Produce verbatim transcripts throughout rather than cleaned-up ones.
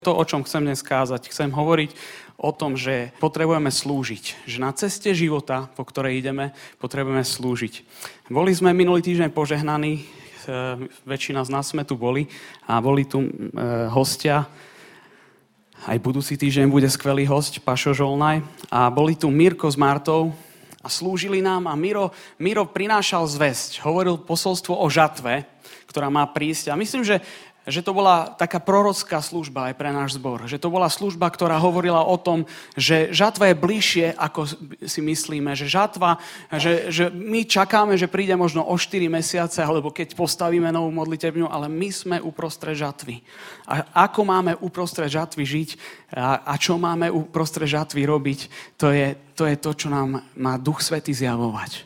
To, o čom chcem dnes kázať, chcem hovoriť o tom, že potrebujeme slúžiť. Že na ceste života, po ktorej ideme, potrebujeme slúžiť. Boli sme minulý týždeň požehnaní, väčšina z nás sme tu boli a boli tu hostia. Aj budúci týždeň bude skvelý host, Pašo Žolnaj. A boli tu Mirko s Martou a slúžili nám a Miro, Miro prinášal zvesť. Hovoril posolstvo o žatve, ktorá má prísť. A myslím, že že to bola taká prorocká služba aj pre náš zbor. Že to bola služba, ktorá hovorila o tom, že žatva je bližšie, ako si myslíme. Že žatva, že, že my čakáme, že príde možno o štyri mesiace, alebo keď postavíme novú modlitebňu, ale my sme uprostred žatvy. A ako máme uprostred žatvy žiť a, a čo máme uprostred žatvy robiť, to je, to je to, čo nám má Duch Svätý zjavovať.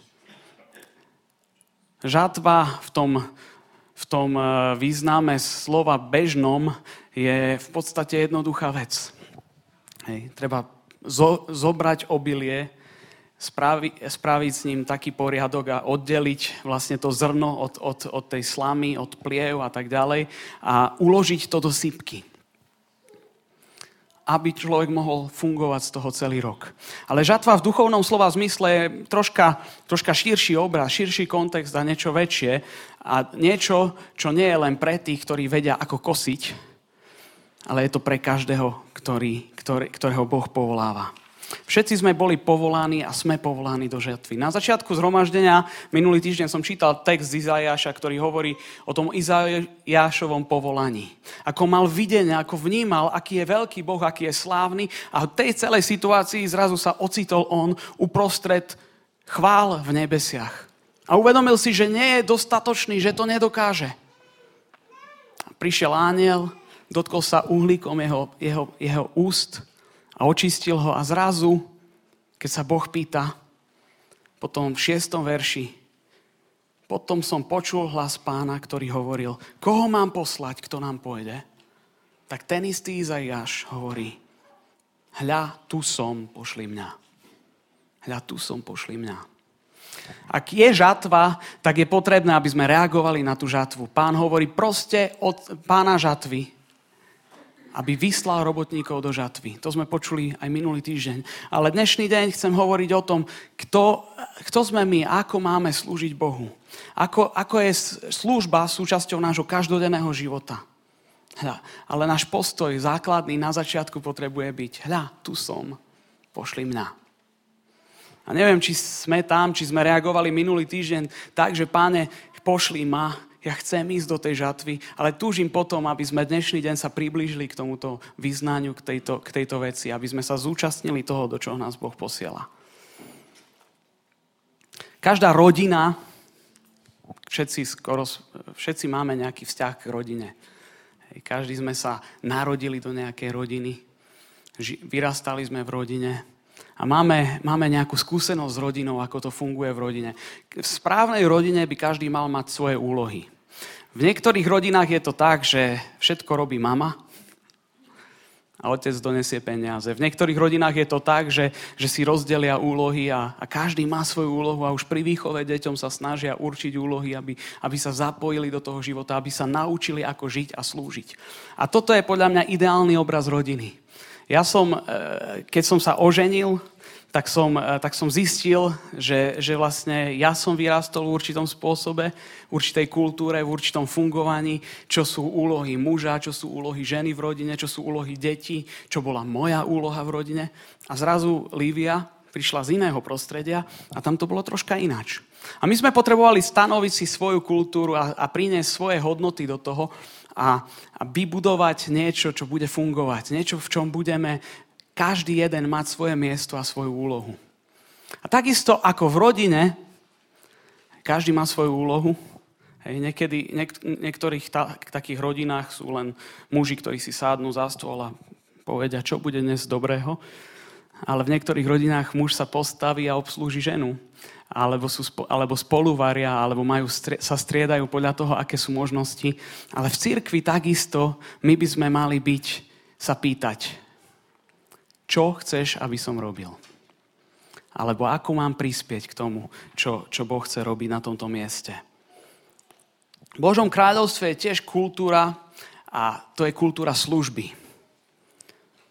Žatva v tom v tom význame slova bežnom je v podstate jednoduchá vec. Hej, treba zo, zobrať obilie, spravi, spraviť s ním taký poriadok a oddeliť vlastne to zrno od, od, od tej slamy, od pliev a tak ďalej a uložiť to do sypky, aby človek mohol fungovať z toho celý rok. Ale žatva v duchovnom slova zmysle je troška, troška širší obraz, širší kontext a niečo väčšie. A niečo, čo nie je len pre tých, ktorí vedia, ako kosiť, ale je to pre každého, ktorý, ktorý, ktorého Boh povoláva. Všetci sme boli povolaní a sme povolaní do žatvy. Na začiatku zhromaždenia, minulý týždeň som čítal text z Izaiáša, ktorý hovorí o tom Izaiášovom povolaní. Ako mal videnie, ako vnímal, aký je veľký Boh, aký je slávny a v tej celej situácii zrazu sa ocitol on uprostred chvál v nebesiach. A uvedomil si, že nie je dostatočný, že to nedokáže. Prišiel anjel, dotkol sa uhlíkom jeho, jeho, jeho úst a očistil ho a zrazu, keď sa Boh pýta, potom v šiestom verši, potom som počul hlas Pána, ktorý hovoril, koho mám poslať, kto nám pôjde? Tak ten istý Izaiáš hovorí, hľa, tu som, pošli mňa. Hľa, tu som, pošli mňa. Ak je žatva, tak je potrebné, aby sme reagovali na tú žatvu. Pán hovorí, proste od pána žatvy, aby vyslal robotníkov do žatvy. To sme počuli aj minulý týždeň. Ale dnešný deň chcem hovoriť o tom, kto, kto sme my, ako máme slúžiť Bohu. Ako, ako je služba súčasťou nášho každodenného života. Hľa, ale náš postoj základný na začiatku potrebuje byť, hľa, tu som, pošli mňa. A neviem, či sme tam, či sme reagovali minulý týždeň tak, že Páne, pošli ma, ja chcem ísť do tej žatvy, ale túžim potom, aby sme dnešný deň sa priblížili k tomuto vyznaniu, k tejto, k tejto veci, aby sme sa zúčastnili toho, do čoho nás Boh posiela. Každá rodina, všetci, skoro, všetci máme nejaký vzťah k rodine. Každý sme sa narodili do nejakej rodiny, vyrastali sme v rodine, a máme, máme nejakú skúsenosť s rodinou, ako to funguje v rodine. V správnej rodine by každý mal mať svoje úlohy. V niektorých rodinách je to tak, že všetko robí mama a otec donesie peniaze. V niektorých rodinách je to tak, že, že si rozdelia úlohy a, a každý má svoju úlohu a už pri výchove deťom sa snažia určiť úlohy, aby, aby sa zapojili do toho života, aby sa naučili, ako žiť a slúžiť. A toto je podľa mňa ideálny obraz rodiny. Ja som, keď som sa oženil, tak som, tak som zistil, že, že vlastne ja som vyrástol v určitom spôsobe, v určitej kultúre, v určitom fungovaní, čo sú úlohy muža, čo sú úlohy ženy v rodine, čo sú úlohy detí, čo bola moja úloha v rodine. A zrazu Lívia prišla z iného prostredia a tam to bolo troška ináč. A my sme potrebovali stanoviť si svoju kultúru a, a priniesť svoje hodnoty do toho, A, a vybudovať niečo, čo bude fungovať. Niečo, v čom budeme každý jeden mať svoje miesto a svoju úlohu. A takisto ako v rodine, každý má svoju úlohu. Hej, niekedy, niek- niektorých ta- takých rodinách sú len muži, ktorí si sádnu za stôl a povedia, čo bude dnes dobrého. Ale v niektorých rodinách muž sa postaví a obslúži ženu. Alebo, sú, alebo spoluvaria, alebo majú, sa striedajú podľa toho, aké sú možnosti. Ale v cirkvi takisto my by sme mali byť, sa pýtať, čo chceš, aby som robil? Alebo ako mám prispieť k tomu, čo, čo Boh chce robiť na tomto mieste? V Božom kráľovstve je tiež kultúra a to je kultúra služby.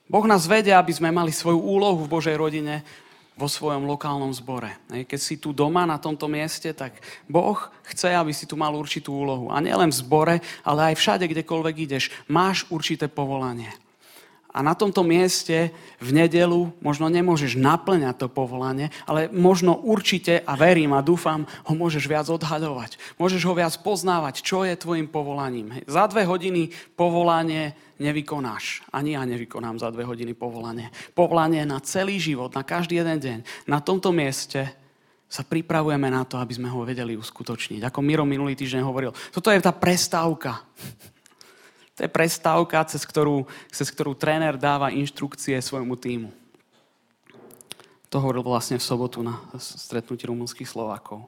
Boh nás vedie, aby sme mali svoju úlohu v Božej rodine vo svojom lokálnom zbore. Keď si tu doma na tomto mieste, tak Boh chce, aby si tu mal určitú úlohu. A nielen v zbore, ale aj všade, kdekoľvek ideš, máš určité povolanie. A na tomto mieste v nedeľu možno nemôžeš naplňať to povolanie, ale možno určite, a verím a dúfam, ho môžeš viac odhaľovať. Môžeš ho viac poznávať, čo je tvojim povolaním. Za dve hodiny povolanie nevykonáš. Ani ja nevykonám za dve hodiny povolanie. Povolanie na celý život, na každý jeden deň. Na tomto mieste sa pripravujeme na to, aby sme ho vedeli uskutočniť. Ako Miro minulý týždeň hovoril, toto je tá prestávka. To je prestávka, cez ktorú, cez ktorú tréner dáva inštrukcie svojmu tímu. To hovoril vlastne v sobotu na stretnutí rumunských Slovákov.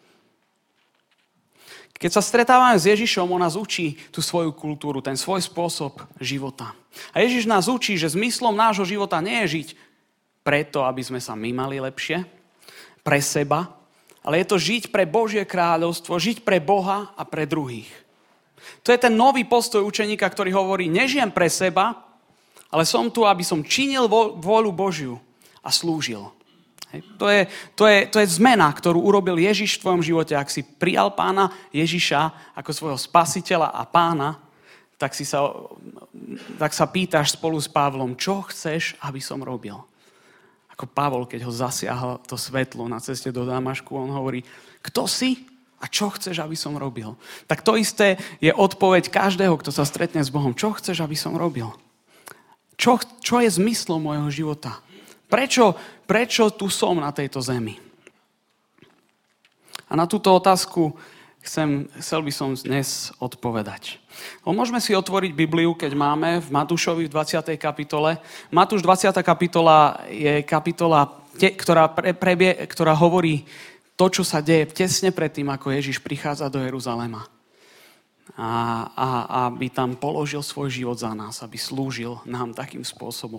Keď sa stretávame s Ježišom, on nás učí tú svoju kultúru, ten svoj spôsob života. A Ježiš nás učí, že zmyslom nášho života nie je žiť preto, aby sme sa my mali lepšie, pre seba, ale je to žiť pre Božie kráľovstvo, žiť pre Boha a pre druhých. To je ten nový postoj učeníka, ktorý hovorí, nežijem pre seba, ale som tu, aby som činil vôľu Božiu a slúžil. Hej. To, je, to, je, to je zmena, ktorú urobil Ježiš v tvojom živote. Ak si prijal pána Ježiša ako svojho spasiteľa a pána, tak, si sa, tak sa pýtaš spolu s Pavlom, čo chceš, aby som robil. Ako Pavol, keď ho zasiahlo to svetlo na ceste do Damašku, on hovorí, kto si? A čo chceš, aby som robil? Tak to isté je odpoveď každého, kto sa stretne s Bohom. Čo chceš, aby som robil? Čo, čo je zmyslom môjho života? Prečo, prečo tu som na tejto zemi? A na túto otázku chcem, chcel by som dnes odpovedať. No, môžeme si otvoriť Bibliu, keď máme v Matúšovi v dvadsiatej kapitole. Matúš dvadsiata kapitola je kapitola, ktorá, pre, prebie, ktorá hovorí to, čo sa deje tesne predtým, ako Ježiš prichádza do Jeruzalema. A, a, aby tam položil svoj život za nás, aby slúžil nám takým spôsobom.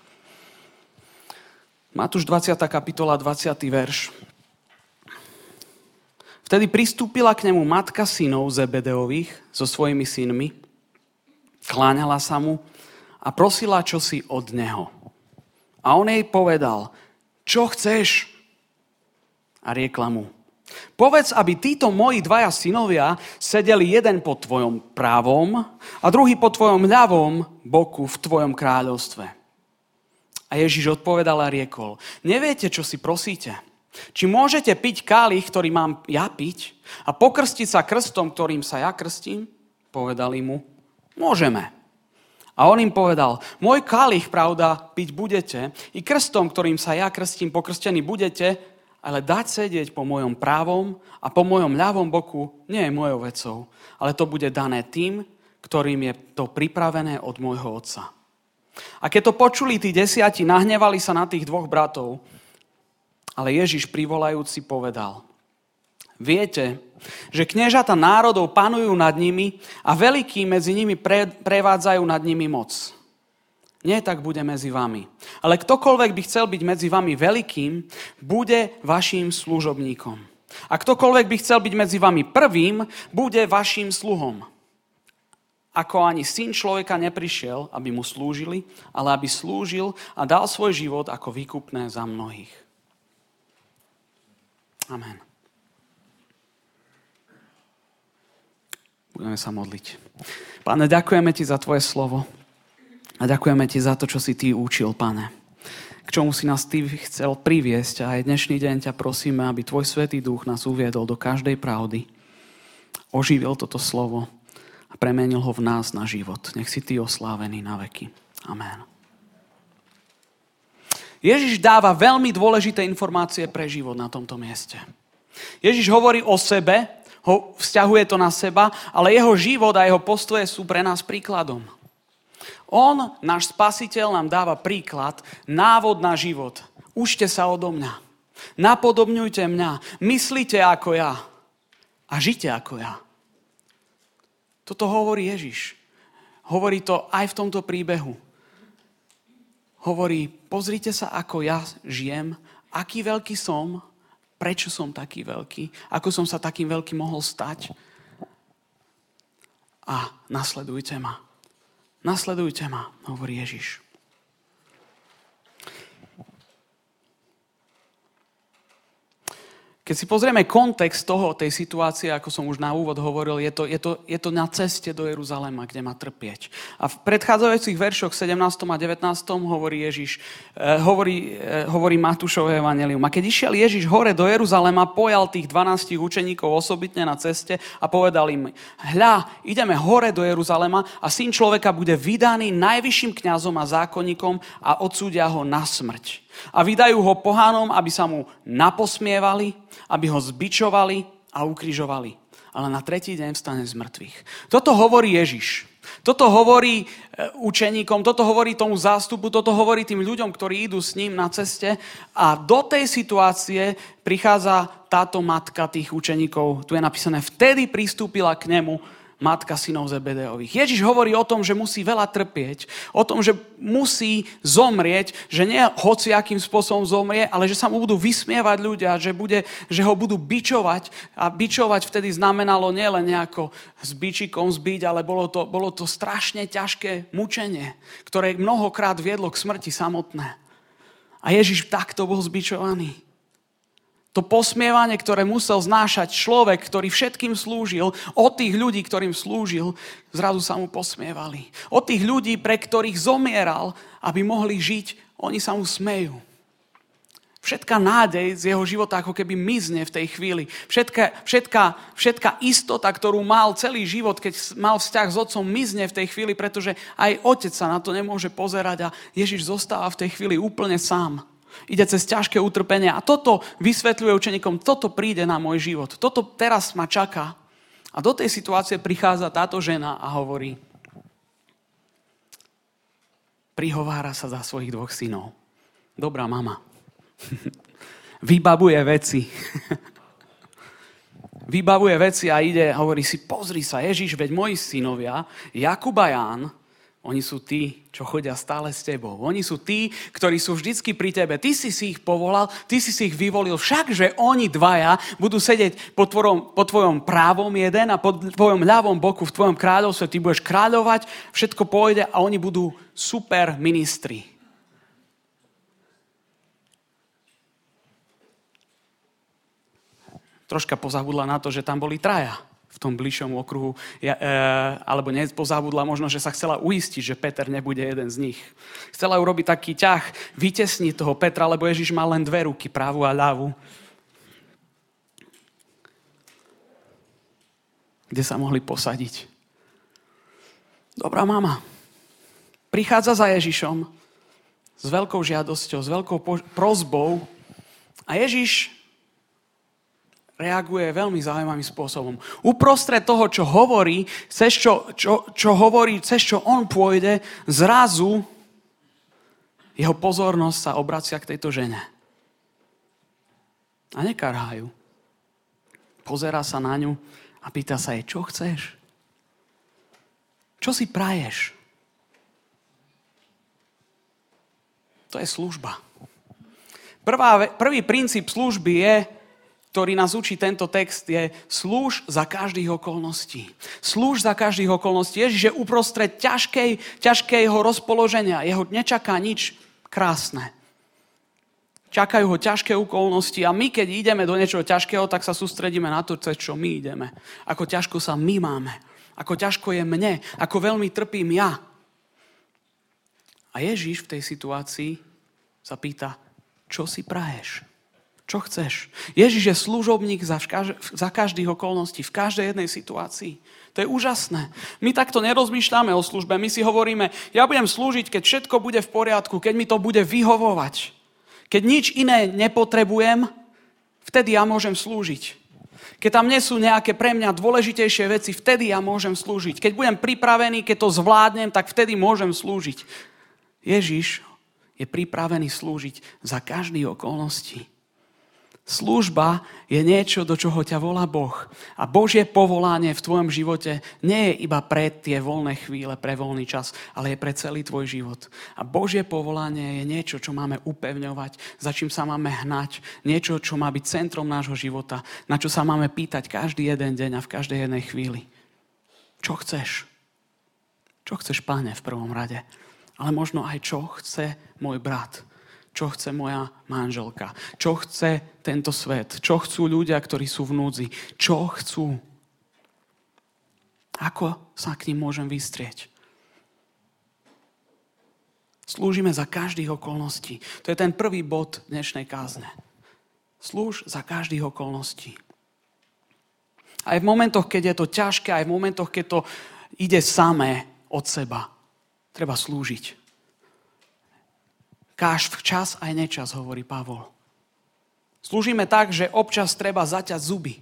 Matúš dvadsiata kapitola, dvadsiaty verš. Vtedy pristúpila k nemu matka synov Zebedeových so svojimi synmi, kláňala sa mu a prosila čosi od neho. A on jej povedal, čo chceš? A riekla mu, povedz, aby títo moji dvaja synovia sedeli jeden po tvojom pravom a druhý po tvojom ľavom boku v tvojom kráľovstve. A Ježiš odpovedal a riekol, neviete, čo si prosíte? Či môžete piť kálich, ktorý mám ja piť a pokrstiť sa krstom, ktorým sa ja krstím? Povedali mu, môžeme. A on im povedal, môj kálich, pravda, piť budete i krstom, ktorým sa ja krstím, pokrstení budete, ale dať sedieť po mojom právom a po mojom ľavom boku nie je mojou vecou, ale to bude dané tým, ktorým je to pripravené od môjho otca. A keď to počuli tí desiati, nahnevali sa na tých dvoch bratov, ale Ježiš privolajúci povedal, viete, že kniežata národov panujú nad nimi a veľkí medzi nimi pre, prevádzajú nad nimi moc. Nie tak bude medzi vami. Ale ktokoľvek by chcel byť medzi vami veľkým, bude vaším služobníkom. A ktokoľvek by chcel byť medzi vami prvým, bude vaším sluhom. Ako ani syn človeka neprišiel, aby mu slúžili, ale aby slúžil a dal svoj život ako výkupné za mnohých. Amen. Budeme sa modliť. Páne, ďakujeme ti za tvoje slovo. A ďakujeme ti za to, čo si ty učil, Pane. K čomu si nás ty chcel priviesť a aj dnešný deň ťa prosíme, aby tvoj Svätý Duch nás uviedol do každej pravdy. Oživil toto slovo a premenil ho v nás na život. Nech si ty oslávený na veky. Amen. Ježiš dáva veľmi dôležité informácie pre život na tomto mieste. Ježiš hovorí o sebe, ho vzťahuje to na seba, ale jeho život a jeho postoje sú pre nás príkladom. On, náš spasiteľ, nám dáva príklad, návod na život. Učte sa odo mňa. Napodobňujte mňa. Myslite ako ja. A žite ako ja. Toto hovorí Ježiš. Hovorí to aj v tomto príbehu. Hovorí, pozrite sa, ako ja žijem, aký veľký som, prečo som taký veľký, ako som sa takým veľkým mohol stať. A nasledujte ma. Nasledujte ma, hovorí Ježiš. Keď si pozrieme kontext toho, tej situácie, ako som už na úvod hovoril, je to, je to, je to na ceste do Jeruzalema, kde má trpieť. A v predchádzajúcich veršoch sedemnástom a devätnástom hovorí Ježiš, eh, hovorí, eh, hovorí Matúšové evanjelium. A keď išiel Ježiš hore do Jeruzalema, pojal tých dvanástich učeníkov osobitne na ceste a povedal im, hľa, ideme hore do Jeruzalema a syn človeka bude vydaný najvyšším kňazom a zákonníkom a odsúdia ho na smrť. A vydajú ho pohánom, aby sa mu naposmievali, aby ho zbičovali a ukrižovali. Ale na tretí deň vstane z mŕtvych. Toto hovorí Ježiš. Toto hovorí učeníkom, toto hovorí tomu zástupu, toto hovorí tým ľuďom, ktorí idú s ním na ceste. A do tej situácie prichádza táto matka tých učeníkov. Tu je napísané, vtedy pristúpila k nemu matka synov Zebedeových. Ježiš hovorí o tom, že musí veľa trpieť, o tom, že musí zomrieť, že nie hociakým spôsobom zomrie, ale že sa mu budú vysmievať ľudia, že, bude, že ho budú bičovať. A bičovať vtedy znamenalo nielen nejako s bičikom zbiť, ale bolo to, bolo to strašne ťažké mučenie, ktoré mnohokrát viedlo k smrti samotné. A Ježiš takto bol zbičovaný. To posmievanie, ktoré musel znášať človek, ktorý všetkým slúžil, od tých ľudí, ktorým slúžil, zrazu sa mu posmievali. Od tých ľudí, pre ktorých zomieral, aby mohli žiť, oni sa mu smejú. Všetká nádej z jeho života ako keby mizne v tej chvíli. Všetká, všetká, všetká istota, ktorú mal celý život, keď mal vzťah s otcom, mizne v tej chvíli, pretože aj otec sa na to nemôže pozerať a Ježiš zostáva v tej chvíli úplne sám. Ide cez ťažké utrpenie a toto vysvetľuje učeníkom, toto príde na môj život, toto teraz ma čaká. A do tej situácie prichádza táto žena a hovorí, prihovára sa za svojich dvoch synov. Dobrá mama. Vybavuje veci. Vybavuje veci a ide a hovorí si, pozri sa, Ježiš, veď moji synovia, Jakub a Ján, oni sú tí, čo chodia stále s tebou. Oni sú tí, ktorí sú vždycky pri tebe. Ty si si ich povolal, ty si si ich vyvolil. Všakže oni dvaja budú sedieť po tvojom, po tvojom právom jeden a po tvojom ľavom boku v tvojom kráľovstve. Ty budeš kráľovať, všetko pôjde a oni budú super ministri. Troška pozabudla na to, že tam boli traja v tom bližšom okruhu, ja, e, alebo nepozabudla možno, že sa chcela uistiť, že Peter nebude jeden z nich. Chcela urobiť taký ťah, vytesniť toho Petra, lebo Ježiš mal len dve ruky, pravú a ľavú, kde sa mohli posadiť. Dobrá mama prichádza za Ježišom s veľkou žiadosťou, s veľkou prosbou a Ježiš reaguje veľmi zaujímavým spôsobom. Uprostred toho, čo hovorí, cez čo, čo, čo hovorí, cez čo on pôjde, zrazu jeho pozornosť sa obracia k tejto žene. A nekarhá ju. Pozerá sa na ňu a pýta sa jej, čo chceš? Čo si praješ? To je služba. Prvá, prvý princíp služby je, ktorý nás učí tento text, je slúž za každých okolností. Slúž za každých okolností. Ježiš je uprostred ťažkej, ťažkého rozpoloženia. Jeho nečaká nič krásne. Čakajú ho ťažké okolnosti a my, keď ideme do niečoho ťažkého, tak sa sústredíme na to, cez čo my ideme. Ako ťažko sa my máme. Ako ťažko je mne. Ako veľmi trpím ja. A Ježiš v tej situácii sa pýta, čo si praješ? Čo chceš? Ježiš je služobník za, vkaž- za každých okolností, v každej jednej situácii. To je úžasné. My takto nerozmýšľame o službe. My si hovoríme, ja budem slúžiť, keď všetko bude v poriadku, keď mi to bude vyhovovať. Keď nič iné nepotrebujem, vtedy ja môžem slúžiť. Keď tam nie sú nejaké pre mňa dôležitejšie veci, vtedy ja môžem slúžiť. Keď budem pripravený, keď to zvládnem, tak vtedy môžem slúžiť. Ježiš je pripravený slúžiť za každých okolností. Služba je niečo, do čoho ťa volá Boh. A Božie povolanie v tvojom živote nie je iba pre tie voľné chvíle, pre voľný čas, ale je pre celý tvoj život. A Božie povolanie je niečo, čo máme upevňovať, za čím sa máme hnať, niečo, čo má byť centrom nášho života, na čo sa máme pýtať každý jeden deň a v každej jednej chvíli. Čo chceš? Čo chceš, Páne, v prvom rade? Ale možno aj čo chce môj brat? čo chce moja manželka, čo chce tento svet, čo chcú ľudia, ktorí sú v núdzi, čo chcú. Ako sa k nim môžem vystrieť? Slúžime za každých okolností. To je ten prvý bod dnešnej kázne. Slúž za každých okolností. Aj v momentoch, keď je to ťažké, aj v momentoch, keď to ide samé od seba, treba slúžiť. Káž včas aj nečas, hovorí Pavol. Slúžime tak, že občas treba zaťať zuby.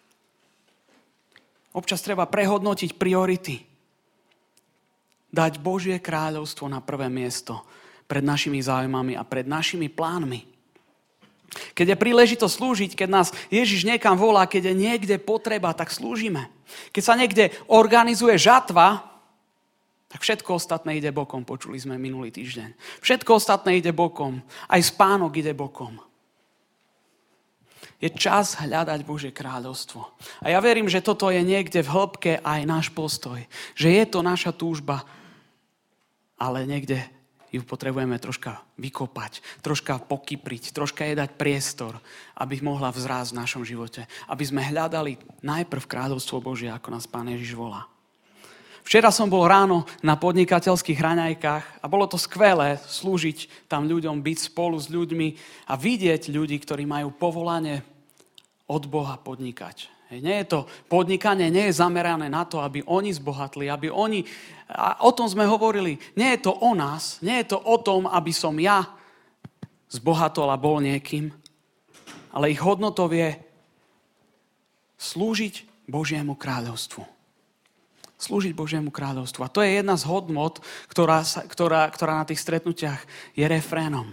Občas treba prehodnotiť priority. Dať Božie kráľovstvo na prvé miesto pred našimi záujmami a pred našimi plánmi. Keď je príležitosť slúžiť, keď nás Ježiš niekam volá, keď je niekde potreba, tak slúžime. Keď sa niekde organizuje žatva, tak všetko ostatné ide bokom, počuli sme minulý týždeň. Všetko ostatné ide bokom, aj spánok ide bokom. Je čas hľadať Božie kráľovstvo. A ja verím, že toto je niekde v hĺbke aj náš postoj. Že je to naša túžba, ale niekde ju potrebujeme troška vykopať, troška pokypriť, troška jej dať priestor, aby mohla vzrásť v našom živote. Aby sme hľadali najprv kráľovstvo Božie, ako nás Pán Ježiš volá. Včera som bol ráno na podnikateľských raňajkách a bolo to skvelé slúžiť tam ľuďom, byť spolu s ľuďmi a vidieť ľudí, ktorí majú povolanie od Boha podnikať. Nie je to podnikanie, nie je zamerané na to, aby oni zbohatli, aby oni, a o tom sme hovorili, nie je to o nás, nie je to o tom, aby som ja zbohatol a bol niekým, ale ich hodnotou je slúžiť Božiemu kráľovstvu. Slúžiť Božiemu kráľovstvu. A to je jedna z hodnot, ktorá, sa, ktorá, ktorá na tých stretnutiach je refrénom.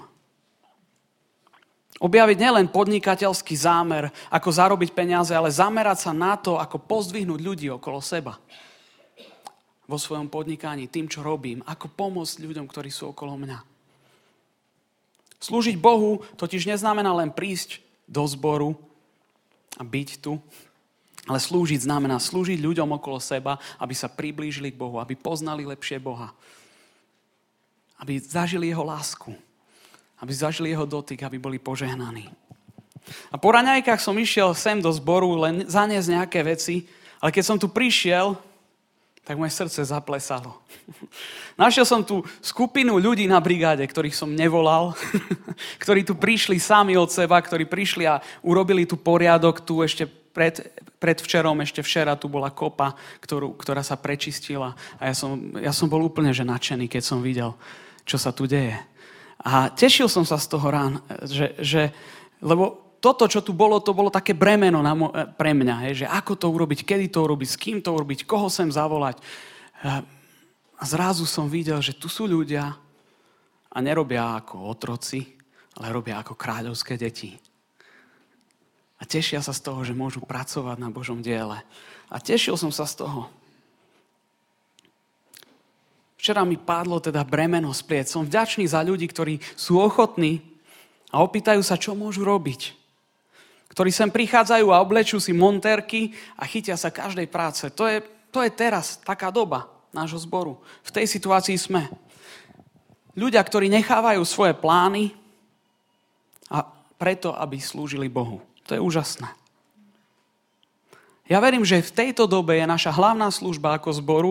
Objaviť nielen podnikateľský zámer, ako zarobiť peniaze, ale zamerať sa na to, ako pozdvihnúť ľudí okolo seba. Vo svojom podnikaní, tým, čo robím. Ako pomôcť ľuďom, ktorí sú okolo mňa. Slúžiť Bohu totiž neznamená len prísť do zboru a byť tu, ale slúžiť znamená slúžiť ľuďom okolo seba, aby sa priblížili k Bohu, aby poznali lepšie Boha. Aby zažili jeho lásku. Aby zažili jeho dotyk, aby boli požehnaní. A po raňajkách som išiel sem do zboru len zaniesť nejaké veci, ale keď som tu prišiel, tak moje srdce zaplesalo. Našiel som tu skupinu ľudí na brigáde, ktorých som nevolal, ktorí tu prišli sami od seba, ktorí prišli a urobili tu poriadok, tu ešte pred, pred včerom, ešte včera tu bola kopa, ktorú, ktorá sa prečistila. A ja som, ja som bol úplne že nadšený, keď som videl, čo sa tu deje. A tešil som sa z toho rán, že, že, lebo toto, čo tu bolo, to bolo také bremeno na mo- pre mňa, hej, že ako to urobiť, kedy to urobiť, s kým to urobiť, koho sem zavolať. A zrazu som videl, že tu sú ľudia a nerobia ako otroci, ale robia ako kráľovské deti. A tešia sa z toho, že môžu pracovať na Božom diele. A tešil som sa z toho. Včera mi padlo teda bremeno z pliec. Som vďačný za ľudí, ktorí sú ochotní a opýtajú sa, čo môžu robiť. Ktorí sem prichádzajú a oblečú si montérky a chytia sa každej práce. To je, to je teraz taká doba nášho zboru. V tej situácii sme. Ľudia, ktorí nechávajú svoje plány a preto, aby slúžili Bohu. To je úžasné. Ja verím, že v tejto dobe je naša hlavná služba ako zboru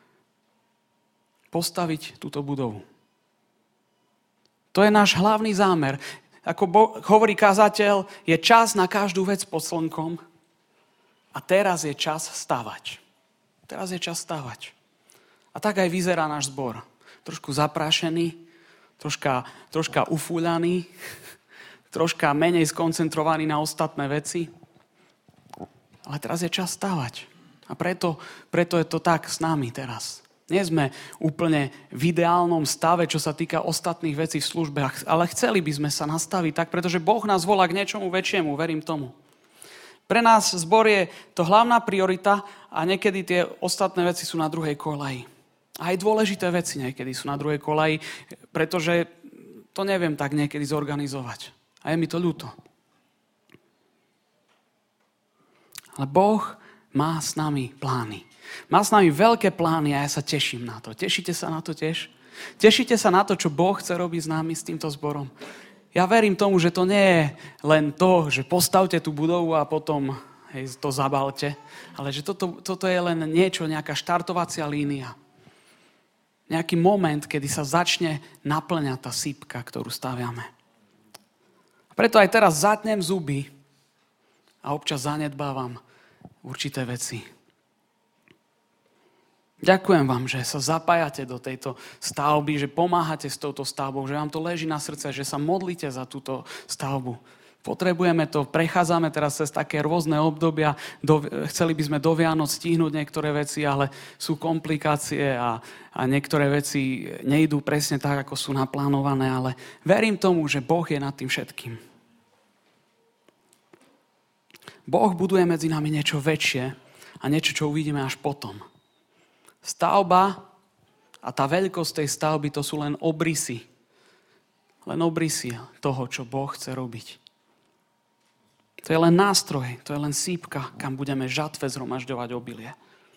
postaviť túto budovu. To je náš hlavný zámer. Ako bo- hovorí kazateľ, je čas na každú vec pod slnkom a teraz je čas stavať. Teraz je čas stavať. A tak aj vyzerá náš zbor. Trošku zaprášený, troška, troška ufúľaný, troška menej skoncentrovaný na ostatné veci. Ale teraz je čas stavať. A preto, preto je to tak s nami teraz. Nie sme úplne v ideálnom stave, čo sa týka ostatných vecí v službe, ale chceli by sme sa nastaviť tak, pretože Boh nás volá k niečomu väčšiemu, verím tomu. Pre nás zbor je to hlavná priorita a niekedy tie ostatné veci sú na druhej kolaji. A aj dôležité veci niekedy sú na druhej kolaji, pretože to neviem tak niekedy zorganizovať. A je mi to ľúto. Ale Boh má s nami plány. Má s nami veľké plány a ja sa teším na to. Tešíte sa na to tiež? Tešíte sa na to, čo Boh chce robiť s nami, s týmto zborom? Ja verím tomu, že to nie je len to, že postavte tú budovu a potom hej, to zabalte, ale že toto, toto je len niečo, nejaká štartovacia línia. Nejaký moment, kedy sa začne naplňať tá sypka, ktorú staviame. A preto aj teraz zatnem zuby a občas zanedbávam určité veci. Ďakujem vám, že sa zapájate do tejto stavby, že pomáhate s touto stavbou, že vám to leží na srdce, že sa modlíte za túto stavbu. Potrebujeme to, prechádzame teraz cez také rôzne obdobia, do, chceli by sme do Vianoc stihnúť niektoré veci, ale sú komplikácie a, a niektoré veci nejdú presne tak, ako sú naplánované, ale verím tomu, že Boh je nad tým všetkým. Boh buduje medzi nami niečo väčšie a niečo, čo uvidíme až potom. Stavba a tá veľkosť tej stavby, to sú len obrysy. Len obrysy toho, čo Boh chce robiť. To je len nástroj, to je len sípka, kam budeme žatve zhromažďovať obilie.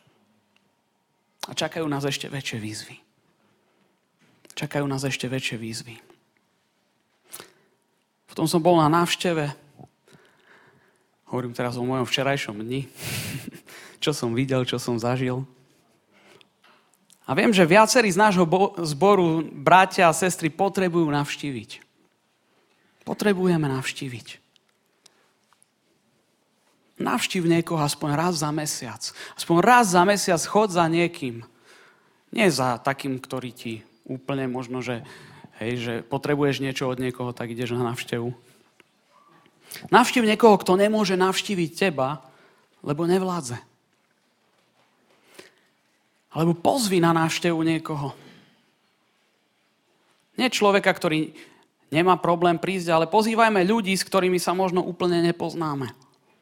A čakajú nás ešte väčšie výzvy. Čakajú nás ešte väčšie výzvy. Potom som bol na návšteve, hovorím teraz o mojom včerajšom dni, čo som videl, čo som zažil. A viem, že viacerí z nášho zboru, bratia a sestry, potrebujú navštíviť. Potrebujeme navštíviť. Navštív niekoho aspoň raz za mesiac. Aspoň raz za mesiac chod za niekým. Nie za takým, ktorý ti úplne možno, že, hej, že potrebuješ niečo od niekoho, tak ideš na návštevu. Navštív niekoho, kto nemôže navštíviť teba, lebo nevládze. Alebo pozvi na návštevu niekoho. Nie človeka, ktorý nemá problém prísť, ale pozývajme ľudí, s ktorými sa možno úplne nepoznáme.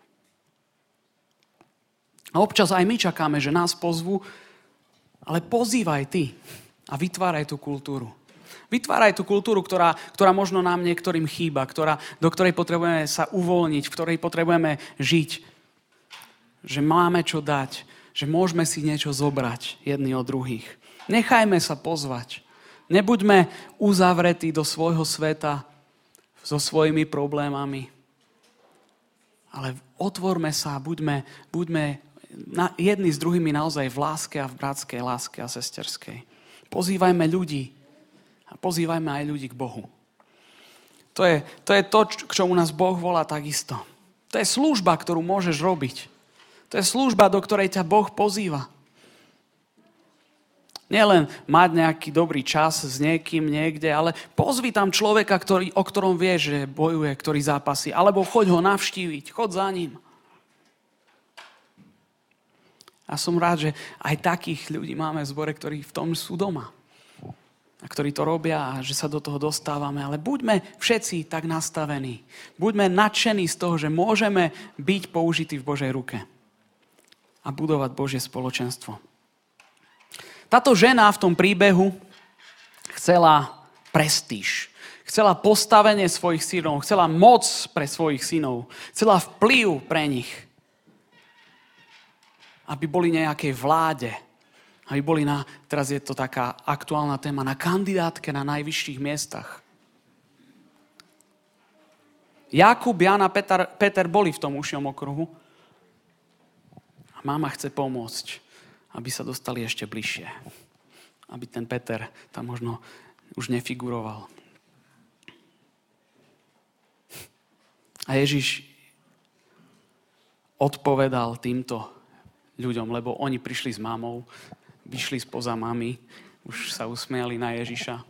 A občas aj my čakáme, že nás pozvú, ale pozývaj ty a vytváraj tú kultúru. Vytváraj tú kultúru, ktorá, ktorá možno nám niektorým chýba, ktorá, do ktorej potrebujeme sa uvoľniť, v ktorej potrebujeme žiť. Že máme čo dať, že môžeme si niečo zobrať jedni od druhých. Nechajme sa pozvať. Nebuďme uzavretí do svojho sveta so svojimi problémami. Ale otvorme sa, buďme, buďme jedni s druhými naozaj v láske a v bratskej láske a sesterskej. Pozývajme ľudí a pozývajme aj ľudí k Bohu. To je, to je to, k čomu nás Boh volá takisto. To je služba, ktorú môžeš robiť. To je služba, do ktorej ťa Boh pozýva. Nielen mať nejaký dobrý čas s niekým niekde, ale pozvi tam človeka, ktorý, o ktorom vie, že bojuje, ktorý zápasí. Alebo choď ho navštíviť, choď za ním. A som rád, že aj takých ľudí máme v zbore, ktorí v tom sú doma. A ktorí to robia a že sa do toho dostávame. Ale buďme všetci tak nastavení. Buďme nadšení z toho, že môžeme byť použití v Božej ruke. A budovať Božie spoločenstvo. Táto žena v tom príbehu chcela prestíž. Chcela postavenie svojich synov. Chcela moc pre svojich synov. Chcela vplyv pre nich. Aby boli nejakej vláde. Aby boli na, teraz je to taká aktuálna téma, na kandidátke na najvyšších miestach. Jakub, Jan a Peter, Peter boli v tom užšom okruhu. Mama chce pomôcť, aby sa dostali ešte bližšie. Aby ten Peter tam možno už nefiguroval. A Ježiš odpovedal týmto ľuďom, lebo oni prišli s mamou, vyšli spoza mamy, už sa usmiali na Ježiša.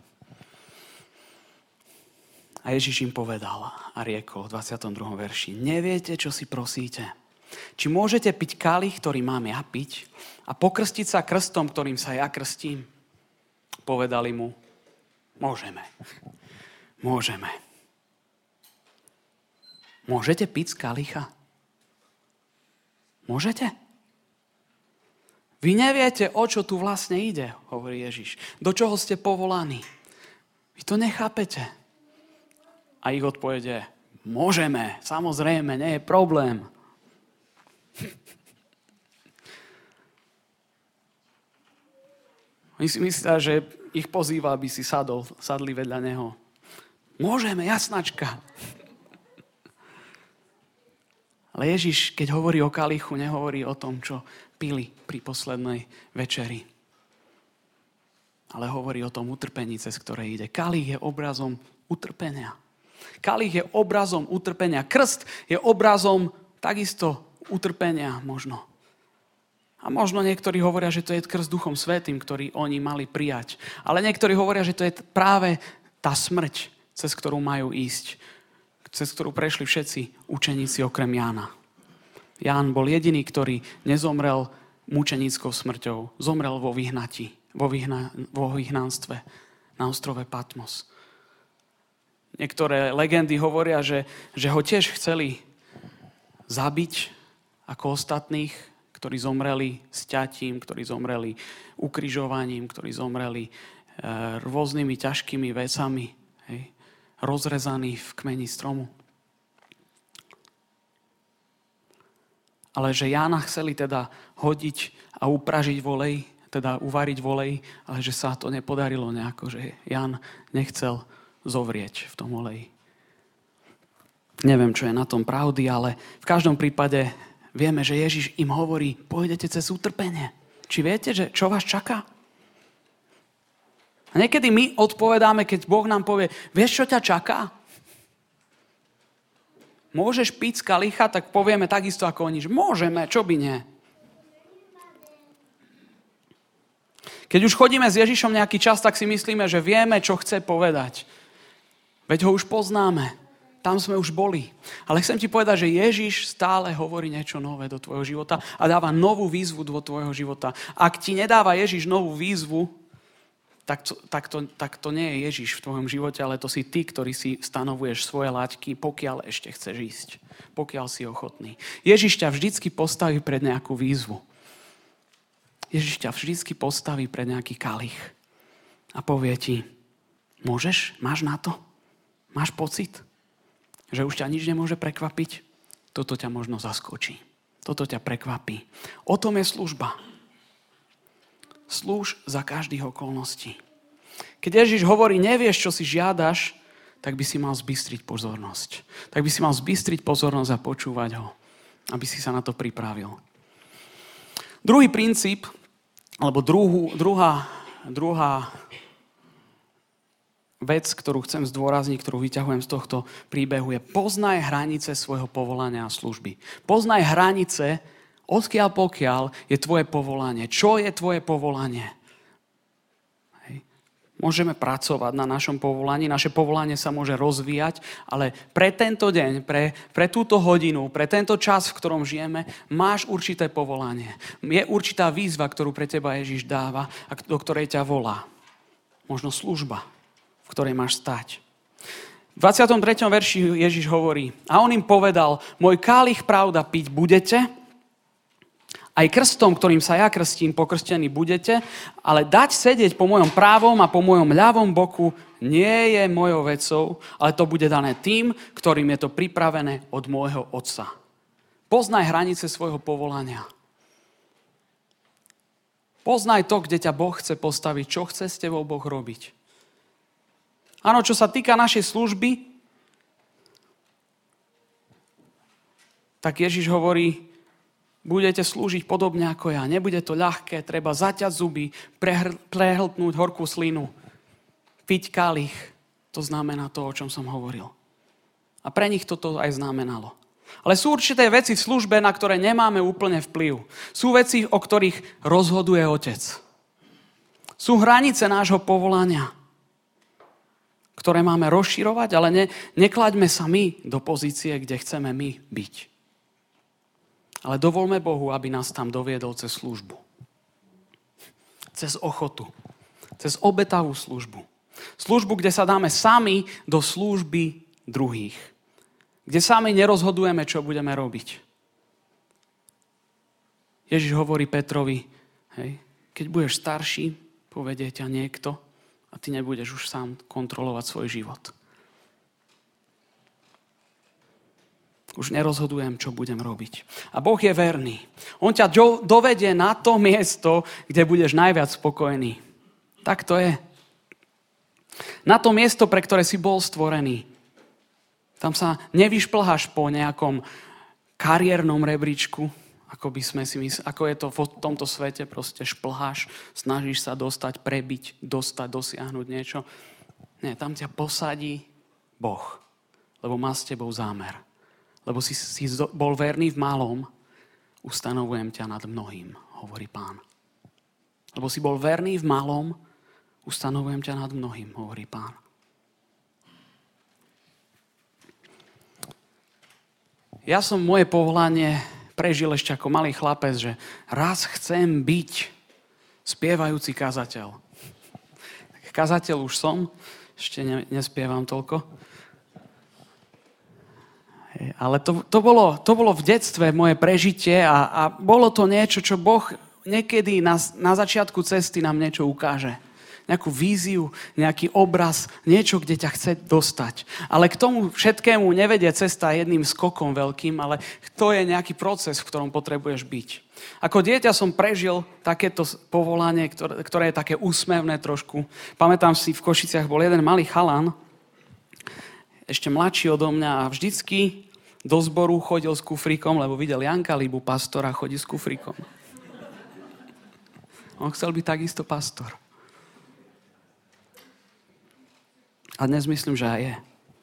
A Ježiš im povedal a riekol v dvadsiatom druhom verši: Neviete, čo si prosíte? Či môžete piť kalich, ktorý mám ja piť, a pokrstiť sa krstom, ktorým sa ja krstím? Povedali mu: Môžeme. Môžeme. Môžete piť z kalicha? Môžete? Vy neviete, o čo tu vlastne ide, hovorí Ježiš. Do čoho ste povolaní? Vy to nechápete. A ich odpovede: Môžeme, samozrejme, nie je problém. Oni si myslia, že ich pozýva, aby si sadol, sadli vedľa neho. Môžeme, jasnačka. Ale Ježiš, keď hovorí o kalichu, nehovorí o tom, čo pili pri poslednej večeri. Ale hovorí o tom utrpení, cez ktoré ide. Kalich je obrazom utrpenia. Kalich je obrazom utrpenia. Krst je obrazom takisto utrpenia možno. A možno niektorí hovoria, že to je krst Duchom Svätým, ktorý oni mali prijať. Ale niektorí hovoria, že to je práve tá smrť, cez ktorú majú ísť. Cez ktorú prešli všetci učeníci okrem Jána. Ján bol jediný, ktorý nezomrel mučeníckou smrťou. Zomrel vo vyhnati, vo, vyhna, vo vyhnanstve na ostrove Patmos. Niektoré legendy hovoria, že, že ho tiež chceli zabiť ako ostatných, ktorí zomreli sťatím, ktorí zomreli ukrižovaním, ktorí zomreli e, rôznymi ťažkými vecami, hej, rozrezaní v kmeni stromu. Ale že Jána chceli teda hodiť a upražiť volej, teda uvariť volej, ale že sa to nepodarilo nejako, že Ján nechcel zovrieť v tom oleji. Neviem, čo je na tom pravdy, ale v každom prípade vieme, že Ježiš im hovorí, pôjdete cez utrpenie. Či viete, že čo vás čaká? A niekedy my odpovedáme, keď Boh nám povie, vieš, čo ťa čaká? Môžeš piť z kalicha, tak povieme takisto ako oni, že môžeme, čo by nie. Keď už chodíme s Ježišom nejaký čas, tak si myslíme, že vieme, čo chce povedať. Veď ho už poznáme. Tam sme už boli. Ale chcem ti povedať, že Ježiš stále hovorí niečo nové do tvojho života a dáva novú výzvu do tvojho života. Ak ti nedáva Ježiš novú výzvu, tak to, tak, to, tak to nie je Ježiš v tvojom živote, ale to si ty, ktorý si stanovuješ svoje laťky, pokiaľ ešte chceš ísť. Pokiaľ si ochotný. Ježiš ťa vždycky postaví pred nejakú výzvu. Ježiš ťa vždycky postaví pred nejaký kalich. A povie ti, môžeš? Máš na to? Máš pocit? Že už ťa nič nemôže prekvapiť? Toto ťa možno zaskočí. Toto ťa prekvapí. O tom je služba. Slúž za každých okolností. Keď Ježiš hovorí, nevieš, čo si žiadaš, tak by si mal zbystriť pozornosť. Tak by si mal zbystriť pozornosť a počúvať ho, aby si sa na to pripravil. Druhý princíp, alebo druhú, druhá, druhá vec, ktorú chcem zdôrazniť, ktorú vyťahujem z tohto príbehu, je poznaj hranice svojho povolania a služby. Poznaj hranice, odkiaľ pokiaľ je tvoje povolanie. Čo je tvoje povolanie? Hej. Môžeme pracovať na našom povolaní, naše povolanie sa môže rozvíjať, ale pre tento deň, pre, pre túto hodinu, pre tento čas, v ktorom žijeme, máš určité povolanie. Je určitá výzva, ktorú pre teba Ježiš dáva a do ktorej ťa volá. Možno služba, v ktorej máš stať. V dvadsiatom treťom verši Ježiš hovorí, a on im povedal, môj kálich pravda piť budete, aj krstom, ktorým sa ja krstím, pokrstení budete, ale dať sedieť po mojom právom a po mojom ľavom boku nie je mojou vecou, ale to bude dané tým, ktorým je to pripravené od môjho Otca. Poznaj hranice svojho povolania. Poznaj to, kde ťa Boh chce postaviť, čo chce s tebou Boh robiť. Áno, čo sa týka našej služby, tak Ježiš hovorí, budete slúžiť podobne ako ja. Nebude to ľahké, treba zaťať zuby, prehr- prehltnúť horkú slinu, piť kalich. To znamená to, o čom som hovoril. A pre nich toto aj znamenalo. Ale sú určité veci v službe, na ktoré nemáme úplne vplyv. Sú veci, o ktorých rozhoduje Otec. Sú hranice nášho povolania, ktoré máme rozširovať, ale ne, neklaďme sa my do pozície, kde chceme my byť. Ale dovolme Bohu, aby nás tam doviedol cez službu. Cez ochotu. Cez obetavú službu. Službu, kde sa dáme sami do služby druhých. Kde sami nerozhodujeme, čo budeme robiť. Ježiš hovorí Petrovi, hej, keď budeš starší, povedie ťa niekto a ty nebudeš už sám kontrolovať svoj život. Už nerozhodujem, čo budem robiť. A Boh je verný. On ťa do, dovedie na to miesto, kde budeš najviac spokojný. Tak to je. Na to miesto, pre ktoré si bol stvorený. Tam sa nevyšplháš po nejakom kariérnom rebríčku, ako by sme si mysl- ako je to v tomto svete, proste šplháš, snažíš sa dostať, prebiť, dostať, dosiahnuť niečo. Nie, tam ťa posadí Boh, lebo má s tebou zámer. Lebo si, si bol verný v malom, ustanovujem ťa nad mnohým, hovorí Pán. Lebo si bol verný v malom, ustanovujem ťa nad mnohým, hovorí Pán. Ja som moje povolanie prežil ešte ako malý chlapec, že raz chcem byť spievajúci kazateľ. Kazateľ už som, ešte ne, nespievam toľko. Ale to, to, bolo, to bolo v detstve moje prežitie a, a bolo to niečo, čo Boh niekedy na, na začiatku cesty nám niečo ukáže. Nejakú víziu, nejaký obraz, niečo, kde ťa chce dostať. Ale k tomu všetkému nevedie cesta jedným skokom veľkým, ale to je nejaký proces, v ktorom potrebuješ byť. Ako dieťa som prežil takéto povolanie, ktoré, ktoré je také úsmevné trošku. Pamätám si, v Košiciach bol jeden malý chalan, ešte mladší odo mňa a vždycky do zboru chodil s kufríkom, lebo videl Janka Libu, pastora, chodí s kufríkom. On chcel byť takisto pastor. A dnes myslím, že aj je.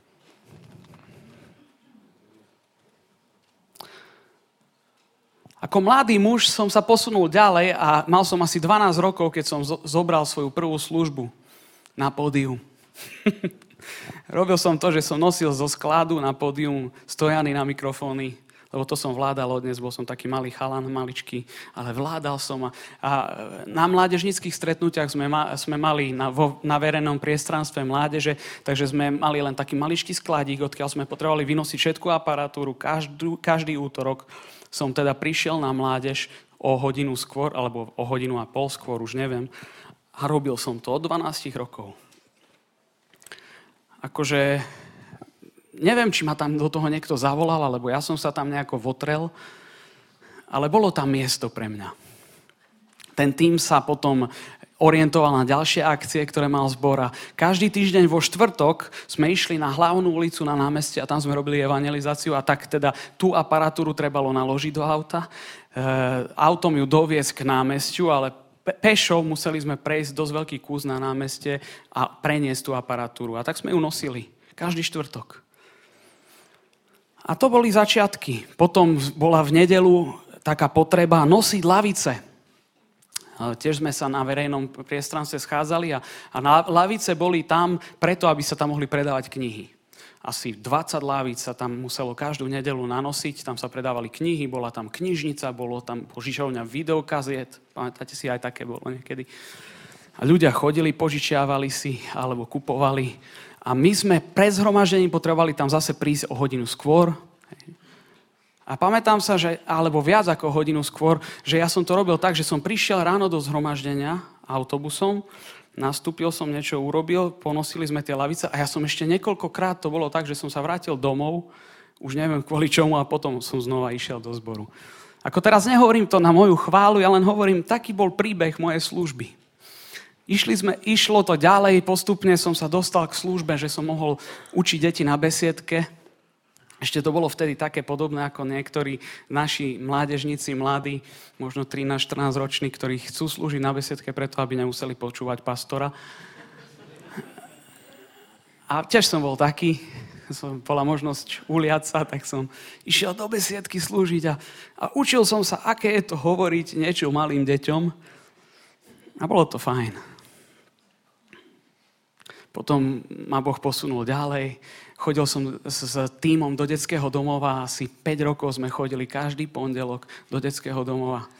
Ako mladý muž som sa posunul ďalej a mal som asi dvanásť rokov, keď som zobral svoju prvú službu na pódiu. Robil som to, že som nosil zo skladu na pódium stojany na mikrofóny, lebo to som vládal od dnes, bol som taký malý chalan, maličký, ale vládal som. A, a na mládežníckych stretnutiach sme, ma, sme mali na, vo, na verejnom priestranstve mládeže, takže sme mali len taký maličký skladík, odkiaľ sme potrebovali vynosiť všetku aparatúru. Každú, každý útorok som teda prišiel na mládež o hodinu skôr, alebo o hodinu a pol skôr, už neviem. A robil som to od dvanástich rokov. Akože... Neviem, či ma tam do toho niekto zavolal, alebo ja som sa tam nejako votrel, ale bolo tam miesto pre mňa. Ten tím sa potom orientoval na ďalšie akcie, ktoré mal zbor a každý týždeň vo štvrtok sme išli na hlavnú ulicu na námestie a tam sme robili evangelizáciu a tak teda tú aparatúru trebalo naložiť do auta. E, autom ju doviesť k námestiu, ale pešo museli sme prejsť dosť veľký kus na námestie a preniesť tú aparatúru. A tak sme ju nosili každý štvrtok. A to boli začiatky. Potom bola v nedeľu taká potreba nosiť lavice. Tiež sme sa na verejnom priestranstve schádzali a, a na, lavice boli tam preto, aby sa tam mohli predávať knihy. Asi dvadsať lavíc sa tam muselo každú nedeľu nanosiť, tam sa predávali knihy, bola tam knižnica, bolo tam požičovňa videokaziet, pamätáte si, aj také bolo niekedy. A ľudia chodili, požičiavali si alebo kupovali. A my sme pred zhromaždením potrebovali tam zase prísť o hodinu skôr. A pamätám sa, že, alebo viac ako hodinu skôr, že ja som to robil tak, že som prišiel ráno do zhromaždenia autobusom, nastúpil som, niečo urobil, ponosili sme tie lavice a ja som ešte niekoľkokrát to bolo tak, že som sa vrátil domov, už neviem kvôli čomu a potom som znova išiel do zboru. Ako teraz nehovorím to na moju chválu, ja len hovorím, taký bol príbeh mojej služby. Išli sme, išlo to ďalej, postupne som sa dostal k službe, že som mohol učiť deti na besiedke. Ešte to bolo vtedy také podobné ako niektorí naši mládežníci, mladí, možno trinásť štrnásť roční, ktorí chcú slúžiť na besiedke preto, aby nemuseli počúvať pastora. A tiež som bol taký, som bola možnosť uliať sa, tak som išiel do besiedky slúžiť a, a učil som sa, aké je to hovoriť niečo malým deťom. A bolo to fajn. Potom ma Boh posunul ďalej. Chodil som s, s tímom do detského domova. Asi päť rokov sme chodili každý pondelok do detského domova.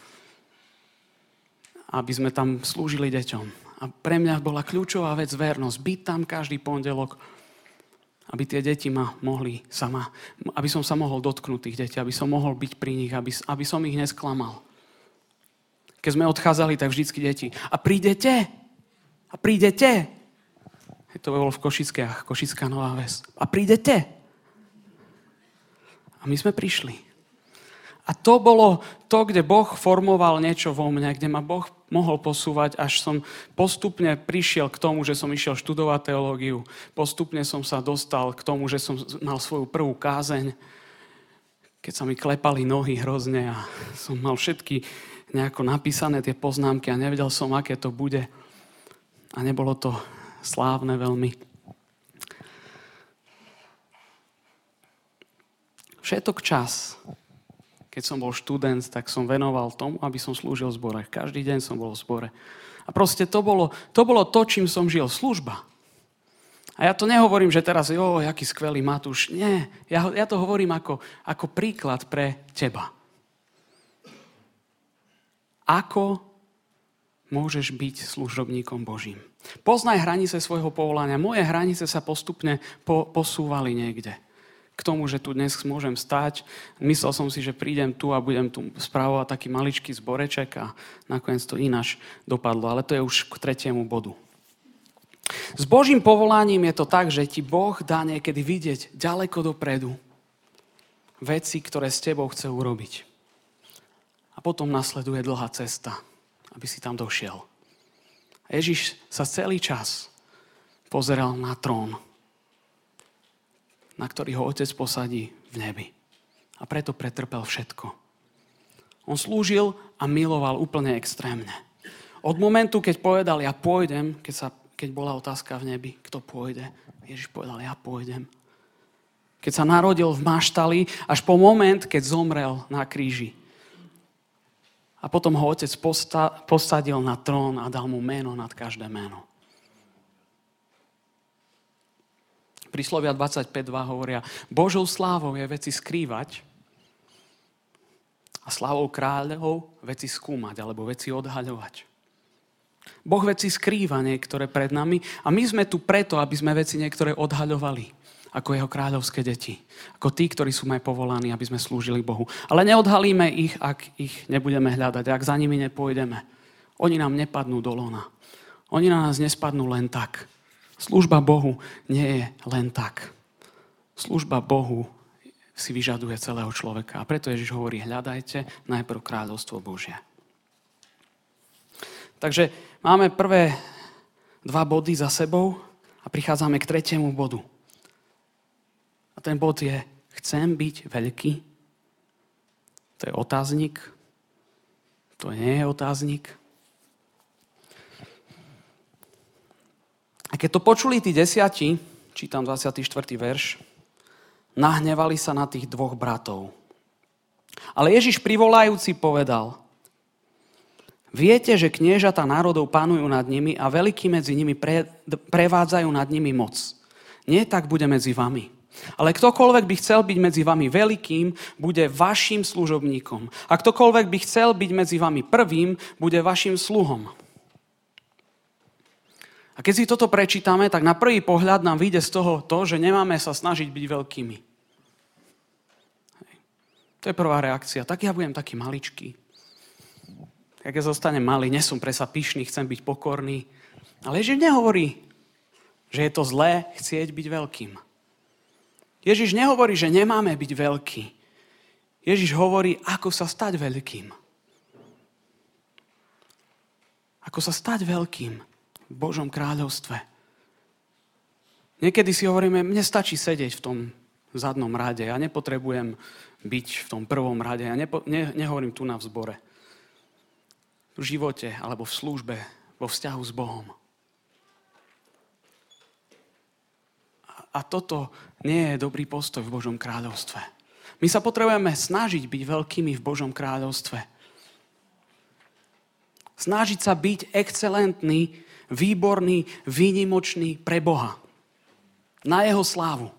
Aby sme tam slúžili deťom. A pre mňa bola kľúčová vec vernosť. Byť tam každý pondelok, aby tie deti ma mohli sama, aby som sa mohol dotknúť tých detí, aby som mohol byť pri nich, aby, aby som ich nesklamal. Keď sme odchádzali, tak vždycky deti. A prídete? A prídete? To bolo v Košickách, Košická Nová Ves. A prídete? A my sme prišli. A to bolo to, kde Boh formoval niečo vo mne, kde ma Boh mohol posúvať, až som postupne prišiel k tomu, že som išiel študovať teológiu. Postupne som sa dostal k tomu, že som mal svoju prvú kázeň, keď sa mi klepali nohy hrozne a som mal všetky nejako napísané tie poznámky a nevedel som, aké to bude. A nebolo to slávne veľmi. Všetok čas, keď som bol študent, tak som venoval tomu, aby som slúžil v zbore. Každý deň som bol v zbore. A proste to bolo, to bolo to, čím som žil. Služba. A ja to nehovorím, že teraz, jo, jaký skvelý Matúš. Nie, ja, ja to hovorím ako, ako príklad pre teba. Ako môžeš byť služobníkom Božím? Poznaj hranice svojho povolania. Moje hranice sa postupne po, posúvali niekde. K tomu, že tu dnes môžem stať. Myslel som si, že prídem tu a budem tu správovať taký maličký zboreček a nakoniec to ináč dopadlo. Ale to je už k tretiemu bodu. S Božím povolaním je to tak, že ti Boh dá niekedy vidieť ďaleko dopredu veci, ktoré s tebou chce urobiť. A potom nasleduje dlhá cesta, aby si tam došiel. A Ježiš sa celý čas pozeral na trón, na ktorý ho Otec posadí v nebi. A preto pretrpel všetko. On slúžil a miloval úplne extrémne. Od momentu, keď povedal, ja pôjdem, keď, sa, keď bola otázka v nebi, kto pôjde, Ježiš povedal, ja pôjdem. Keď sa narodil v maštali, až po moment, keď zomrel na kríži. A potom ho Otec posta- posadil na trón a dal mu meno nad každé meno. Príslovia dvadsaťpäť dva hovoria, Božou slávou je veci skrývať a slávou kráľov veci skúmať alebo veci odhaľovať. Boh veci skrýva niektoré pred nami a my sme tu preto, aby sme veci niektoré odhaľovali ako jeho kráľovské deti. Ako tí, ktorí sú aj povolaní, aby sme slúžili Bohu. Ale neodhalíme ich, ak ich nebudeme hľadať, ak za nimi nepôjdeme. Oni nám nepadnú do lona. Oni na nás nespadnú len tak. Služba Bohu nie je len tak. Služba Bohu si vyžaduje celého človeka. A preto Ježiš hovorí, hľadajte najprv kráľovstvo Božie. Takže máme prvé dva body za sebou a prichádzame k tretiemu bodu. A ten bod je, chcem byť veľký? To je otáznik. To nie je otáznik. A keď to počuli tí desiati, čítam dvadsiaty štvrtý verš, nahnevali sa na tých dvoch bratov. Ale Ježiš privolajúci povedal, viete, že kniežatá národov panujú nad nimi a veľkí medzi nimi pre, prevádzajú nad nimi moc. Nie tak bude medzi vami. Ale ktokoľvek by chcel byť medzi vami veľkým, bude vašim služobníkom. A ktokoľvek by chcel byť medzi vami prvým, bude vašim sluhom. A keď si toto prečítame, tak na prvý pohľad nám vyjde z toho to, že nemáme sa snažiť byť veľkými. Hej. To je prvá reakcia. Tak ja budem taký maličký. Keď ja zostanem malý, nie som presa pyšný, chcem byť pokorný. Ale Ježiš nehovorí, že je to zlé chcieť byť veľkým. Ježiš nehovorí, že nemáme byť veľký. Ježiš hovorí, ako sa stať veľkým. Ako sa stať veľkým v Božom kráľovstve. Niekedy si hovoríme, mne stačí sedieť v tom zadnom rade. Ja nepotrebujem byť v tom prvom rade. Ja nepo, ne, nehovorím tu na vzbore. V živote alebo v službe, vo vzťahu s Bohom. A, a toto nie je dobrý postoj v Božom kráľovstve. My sa potrebujeme snažiť byť veľkými v Božom kráľovstve. Snažiť sa byť excelentný, výborný, výnimočný pre Boha. Na jeho slávu.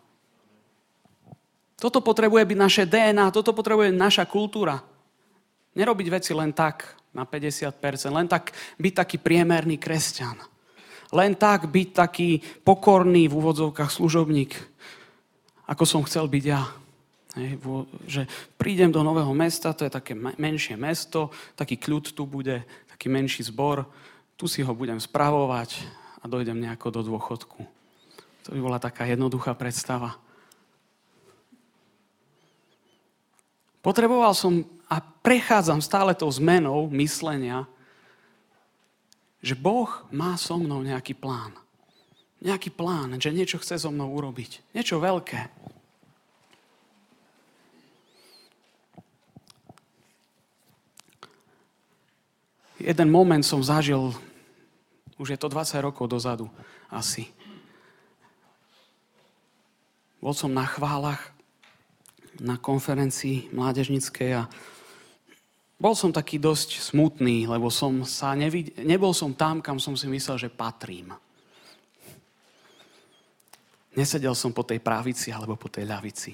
Toto potrebuje byť naše dé en á, toto potrebuje naša kultúra. Nerobiť veci len tak, na päťdesiat percent, len tak byť taký priemerný kresťan. Len tak byť taký pokorný v úvodzovkách služobník, ako som chcel byť ja. Hej, že prídem do nového mesta, to je také menšie mesto, taký kľud tu bude, taký menší zbor, tu si ho budem spravovať a dojdem nejako do dôchodku. To by bola taká jednoduchá predstava. Potreboval som, a prechádzam stále tou zmenou myslenia, že Boh má so mnou nejaký plán. Nejaký plán, že niečo chce so mnou urobiť. Niečo veľké. Jeden moment som zažil, už je to dvadsať rokov dozadu asi. Bol som na chválach, na konferencii mládežníckej a bol som taký dosť smutný, lebo som sa nevid- nebol som tam, kam som si myslel, že patrím. Nesedel som po tej pravici alebo po tej ľavici.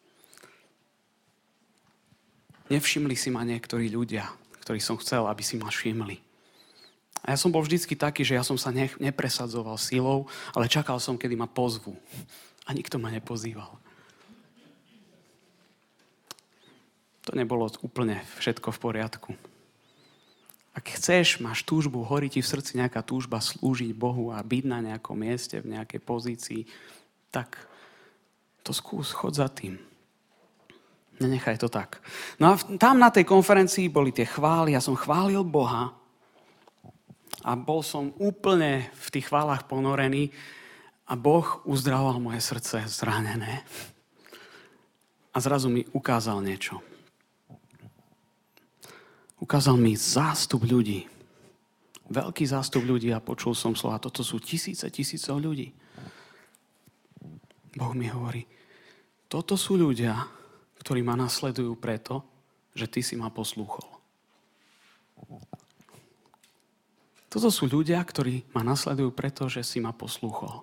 Nevšimli si ma niektorí ľudia, ktorých som chcel, aby si ma všimli. A ja som bol vždycky taký, že ja som sa ne- nepresadzoval silou, ale čakal som, kedy ma pozvú. A nikto ma nepozýval. To nebolo úplne všetko v poriadku. Ak chceš, máš túžbu, horí ti v srdci nejaká túžba slúžiť Bohu a byť na nejakom mieste, v nejakej pozícii, tak to skús, chod za tým. Nenechaj to tak. No a tam na tej konferencii boli tie chvály, ja som chválil Boha a bol som úplne v tých chválach ponorený a Boh uzdravoval moje srdce zranené. A zrazu mi ukázal niečo. Ukázal mi zástup ľudí. Veľký zástup ľudí a počul som slova. Toto sú tisíce, tisícov ľudí. Boh mi hovorí, toto sú ľudia, ktorí ma nasledujú preto, že ty si ma poslúchol. Toto sú ľudia, ktorí ma nasledujú preto, že si ma poslúchol.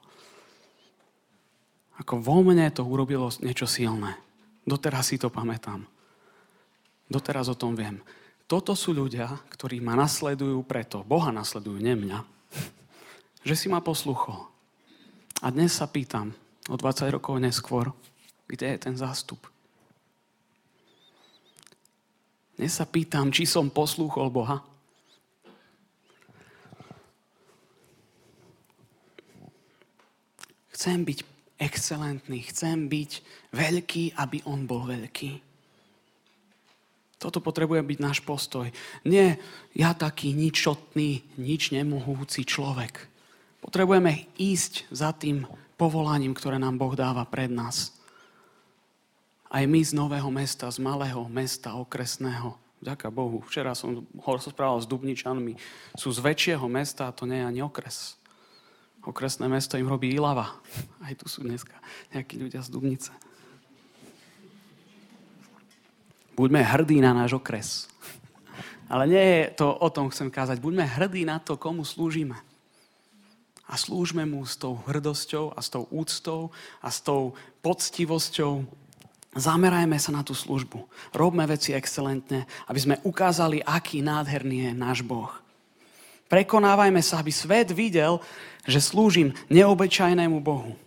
Ako vo mne to urobilo niečo silné. Doteraz si to pamätám. Doteraz o tom viem. Toto sú ľudia, ktorí ma nasledujú preto, Boha nasledujú, nie mňa, že si ma poslúchol. A dnes sa pýtam, o dvadsať rokov neskôr, kde je ten zástup? Dnes sa pýtam, či som poslúchol Boha. Chcem byť excelentný, chcem byť veľký, aby on bol veľký. Toto potrebuje byť náš postoj. Nie, ja taký ničotný, nič nemohúci človek. Potrebujeme ísť za tým povolaním, ktoré nám Boh dáva pred nás. Aj my z Nového Mesta, z malého mesta okresného. Vďaka Bohu. Včera som ho rozprával s Dubničanmi. Sú z väčšieho mesta a to nie je ani okres. Okresné mesto im robí Ilava. Aj tu sú dneska nejakí ľudia z Dubnice. Buďme hrdí na náš okres. Ale nie je to o tom, chcem kázať. Buďme hrdí na to, komu slúžime. A slúžme mu s tou hrdosťou a s tou úctou a s tou poctivosťou. Zamerajme sa na tú službu. Robme veci excelentne, aby sme ukázali, aký nádherný je náš Boh. Prekonávajme sa, aby svet videl, že slúžim neobyčajnému Bohu.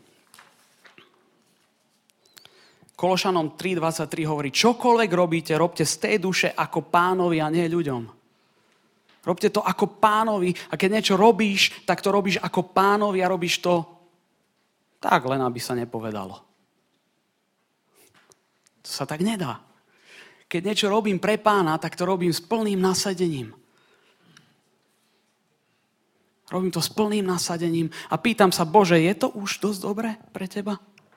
Kološanom tri dvadsaťtri hovorí, čokoľvek robíte, robte z tej duše ako Pánovi a nie ľuďom. Robte to ako Pánovi a keď niečo robíš, tak to robíš ako Pánovi a robíš to tak, len aby sa nepovedalo. To sa tak nedá. Keď niečo robím pre Pána, tak to robím s plným nasadením. Robím to s plným nasadením a pýtam sa, Bože, je to už dosť dobré pre teba?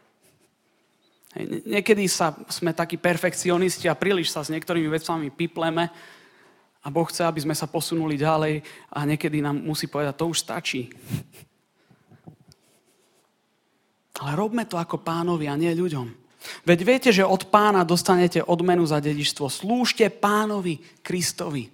Niekedy sa, sme takí perfekcionisti a príliš sa s niektorými vecami pipleme a Boh chce, aby sme sa posunuli ďalej a niekedy nám musí povedať, to už stačí. Ale robme to ako Pánovi a nie ľuďom. Veď viete, že od Pána dostanete odmenu za dedičstvo. Slúžte Pánovi Kristovi.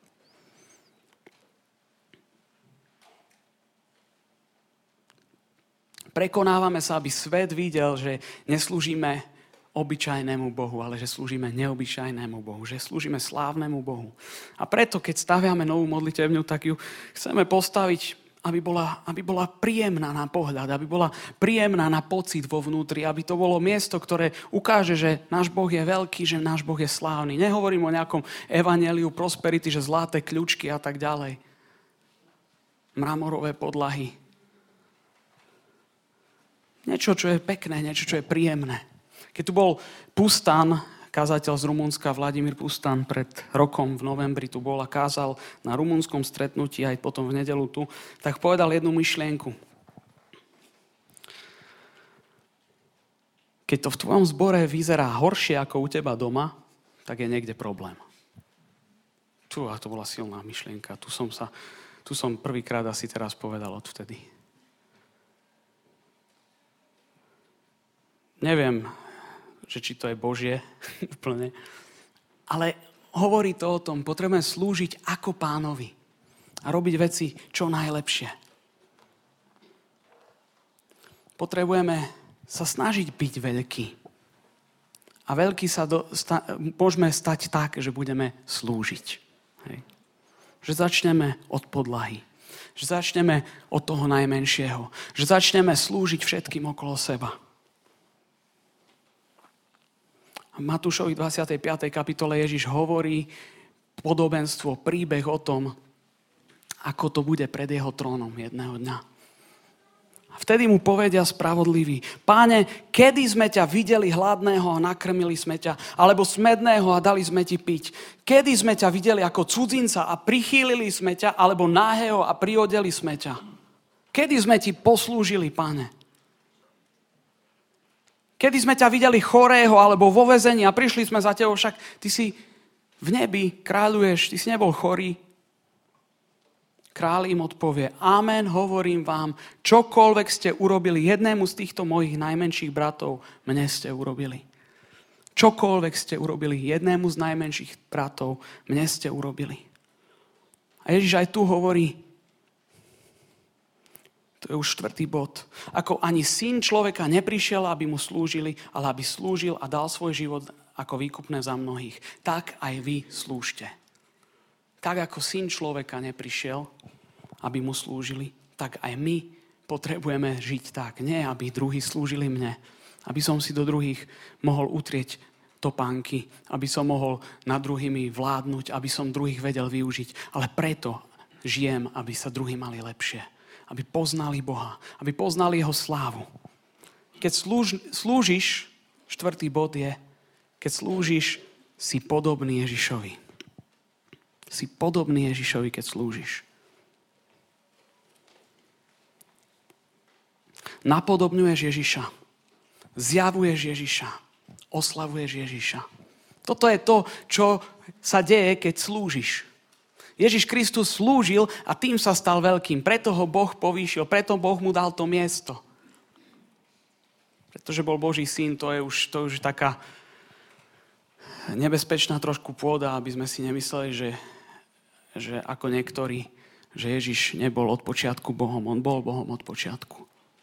Prekonávame sa, aby svet videl, že neslúžime obyčajnému Bohu, ale že slúžime neobyčajnému Bohu, že slúžime slávnemu Bohu. A preto, keď staviame novú modlitevňu, tak ju chceme postaviť, aby bola, aby bola príjemná na pohľad, aby bola príjemná na pocit vo vnútri, aby to bolo miesto, ktoré ukáže, že náš Boh je veľký, že náš Boh je slávny. Nehovorím o nejakom evanjeliu prosperity, že zlaté kľúčky a tak ďalej. Mramorové podlahy. Niečo, čo je pekné, niečo, čo je príjemné. Keď tu bol Pustan, Kázateľ z Rumunska Vladimír Pustan pred rokom v novembri tu bol a kázal na rumunskom stretnutí aj potom v nedeľu tu, tak povedal jednu myšlienku. Keď to v tvojom zbore vyzerá horšie ako u teba doma, tak je niekde problém. Tu, a to bola silná myšlienka. Tu som sa, tu som prvýkrát asi teraz povedal odvtedy. Neviem, že či to je Božie úplne, ale hovorí to o tom, potrebujeme slúžiť ako Pánovi a robiť veci čo najlepšie. Potrebujeme sa snažiť byť veľký. A veľký sa do, sta, môžeme stať tak, že budeme slúžiť. Hej. Že začneme od podlahy. Že začneme od toho najmenšieho. Že začneme slúžiť všetkým okolo seba. V Matúšovi dvadsiatej piatej kapitole Ježiš hovorí podobenstvo, príbeh o tom, ako to bude pred jeho trónom jedného dňa. A vtedy mu povedia spravodliví: Páne, kedy sme ťa videli hladného a nakrmili sme ťa, alebo smedného a dali sme ti piť? Kedy sme ťa videli ako cudzinca a prichýlili sme ťa, alebo náhého a priodeli sme ťa? Kedy sme ti poslúžili, Páne? Kedy sme ťa videli chorého alebo vo väzení a prišli sme za tebou, však ty si v nebi kráľuješ, ty si nebol chorý. Kráľ im odpovie: Amen, hovorím vám, čokoľvek ste urobili jednému z týchto mojich najmenších bratov, mne ste urobili. Čokoľvek ste urobili jednému z najmenších bratov, mne ste urobili. A Ježiš aj tu hovorí, to je už štvrtý bod, ako ani syn človeka neprišiel, aby mu slúžili, ale aby slúžil a dal svoj život ako výkupné za mnohých. Tak aj vy slúžte. Tak ako syn človeka neprišiel, aby mu slúžili, tak aj my potrebujeme žiť tak. Nie, aby druhí slúžili mne. Aby som si do druhých mohol utrieť topánky. Aby som mohol nad druhými vládnuť. Aby som druhých vedel využiť. Ale preto žijem, aby sa druhí mali lepšie. Aby poznali Boha. Aby poznali jeho slávu. Keď slúž, slúžiš, štvrtý bod je, keď slúžiš, si podobný Ježišovi. Si podobný Ježišovi, keď slúžiš. Napodobňuješ Ježiša. Zjavuješ Ježiša. Oslavuješ Ježiša. Toto je to, čo sa deje, keď slúžiš. Ježiš Kristus slúžil a tým sa stal veľkým. Preto ho Boh povýšil. Preto Boh mu dal to miesto. Pretože bol Boží syn, to je už, to už taká nebezpečná trošku pôda, aby sme si nemysleli, že že ako niektorí, že Ježiš nebol od počiatku Bohom. On bol Bohom od počiatku.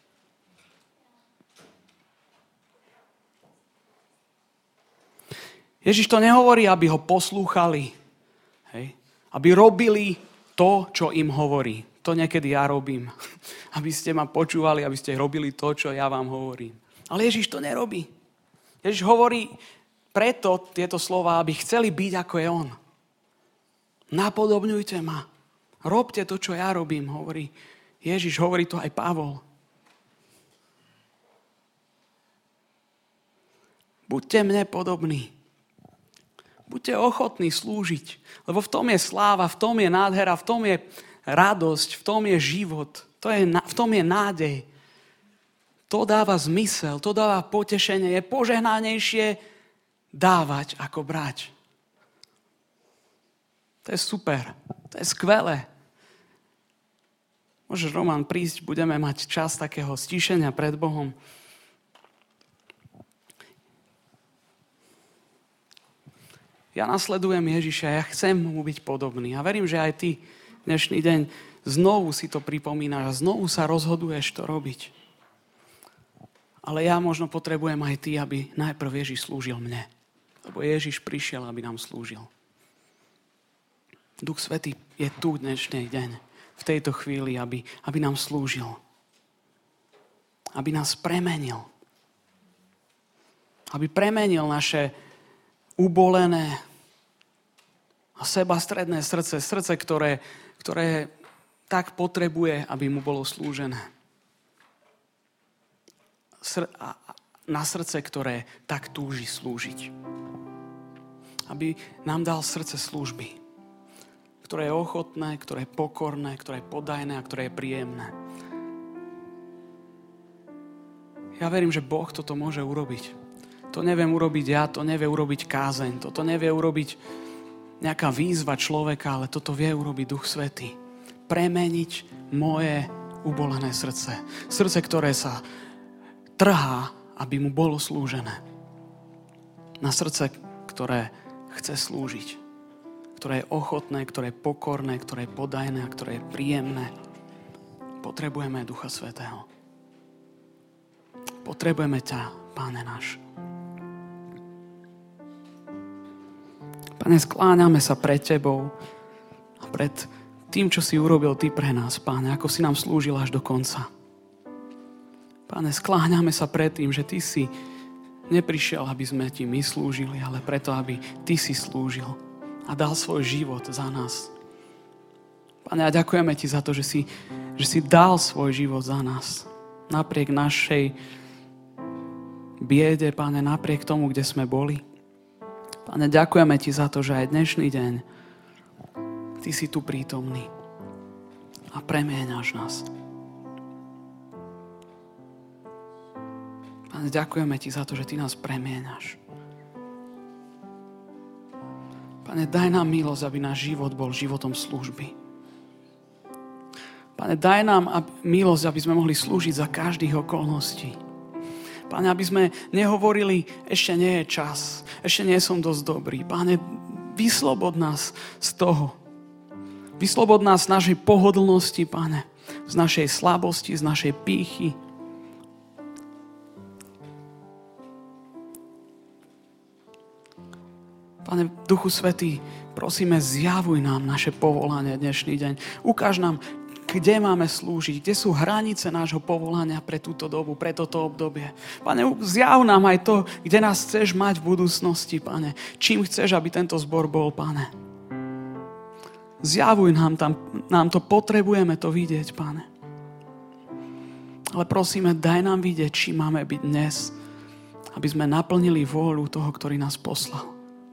Ježiš to nehovorí, aby ho poslúchali. Hej? Aby robili to, čo im hovorí. To niekedy ja robím. Aby ste ma počúvali, aby ste robili to, čo ja vám hovorím. Ale Ježiš to nerobí. Ježiš hovorí preto tieto slová, aby chceli byť ako je on. Napodobňujte ma. Robte to, čo ja robím, hovorí Ježiš, hovorí to aj Pavol. Buďte mne podobní. Buďte ochotní slúžiť, lebo v tom je sláva, v tom je nádhera, v tom je radosť, v tom je život, to je, v tom je nádej. To dáva zmysel, to dáva potešenie, je požehnanejšie dávať ako brať. To je super. To je skvelé. Môžeš, Roman, prísť, budeme mať čas takého stíšenia pred Bohom. Ja nasledujem Ježiša, ja chcem mu byť podobný. A verím, že aj ty dnešný deň znovu si to pripomínaš a znovu sa rozhoduješ to robiť. Ale ja možno potrebujem aj ty, aby najprv Ježiš slúžil mne. Lebo Ježiš prišiel, aby nám slúžil. Duch Svätý je tu dnešný deň, v tejto chvíli, aby, aby nám slúžil. Aby nás premenil. Aby premenil naše ubolené a sebastredné srdce. Srdce, ktoré, ktoré tak potrebuje, aby mu bolo slúžené. Sr- a na srdce, ktoré tak túži slúžiť. aby nám dal srdce služby, ktoré je ochotné, ktoré je pokorné, ktoré je podajné a ktoré je príjemné. Ja verím, že Boh toto môže urobiť. To neviem urobiť ja, to nevie urobiť kázeň, toto nevie urobiť nejaká výzva človeka, ale toto vie urobiť Duch Svätý. Premeniť moje ubolené srdce. Srdce, ktoré sa trhá, aby mu bolo slúžené. Na srdce, ktoré chce slúžiť. Ktoré je ochotné, ktoré je pokorné, ktoré je podajné a ktoré je príjemné. Potrebujeme Ducha Svätého. Potrebujeme ťa, Páne náš. Pane, skláňame sa pred Tebou a pred tým, čo si urobil Ty pre nás, Páne, ako si nám slúžil až do konca. Páne, skláňame sa pred tým, že Ty si neprišiel, aby sme Ti my slúžili, ale preto, aby Ty si slúžil a dal svoj život za nás. Pane, a ďakujeme Ti za to, že si, že si dal svoj život za nás. Napriek našej biede, Pane, napriek tomu, kde sme boli. Pane, ďakujeme Ti za to, že aj dnešný deň Ty si tu prítomný a premieňaš nás. Pane, ďakujeme Ti za to, že Ty nás premieňaš. Pane, daj nám milosť, aby náš život bol životom služby. Pane, daj nám milosť, aby sme mohli slúžiť za každých okolností. Pane, aby sme nehovorili, ešte nie je čas, ešte nie som dosť dobrý. Pane, vyslobod nás z toho. Vyslobod nás z našej pohodlnosti, Pane, z našej slabosti, z našej pýchy. Pane, Duchu Svätý, prosíme, zjavuj nám naše povolanie dnešný deň. Ukáž nám, kde máme slúžiť, kde sú hranice nášho povolania pre túto dobu, pre toto obdobie. Pane, zjav nám aj to, kde nás chceš mať v budúcnosti, Pane. Čím chceš, aby tento zbor bol, Pane. Zjavuj nám tam, nám to potrebujeme to vidieť, Pane. Ale prosíme, daj nám vidieť, čím máme byť dnes, aby sme naplnili vôľu toho, ktorý nás poslal.